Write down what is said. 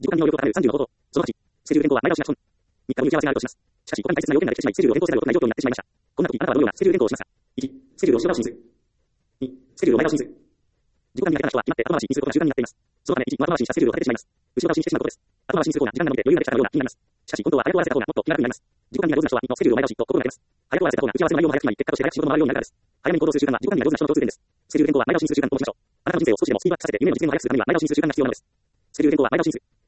自己管理能力を高める30の方法。その8、スケジュール変更は前倒しが基本。3日分打ち合わせがあるとします。しかし、ここに大切な要件ができてしまい、スケジュールを変更せざるを得ない状況になってしまいました。こんな時、あなたはどのようなスケジュール変更をしますか？ 1、スケジュールを下倒しにする。2、スケジュールを前倒しにする。自己管理が下手な人は決まって後回しにすることが習慣になっています。そのため、1、後回しにしたスケジュールを立ててしまいます。後ろ倒しにしてしまうことです。後回しにする方が時間が伸びて余裕ができたかのような気になります。しかし、本当は早く終わらせた方がもっと気楽になります。自己管理が上手な人は、1のスケジュールを前倒しと心がけます。早く終わらせた方が打ち合わせの内容も早く決まり、結果として早く仕事も回るようになるからです。早めに行動する習慣は自己管理が上手な人の共通点です。スケジュール変更は前倒しにする習慣としましょう。あなたの人生を少しでもスピードアップさせて夢を実現を早くするためには前倒しにする習慣が必要なのです。スケジュール変更は前倒しにする。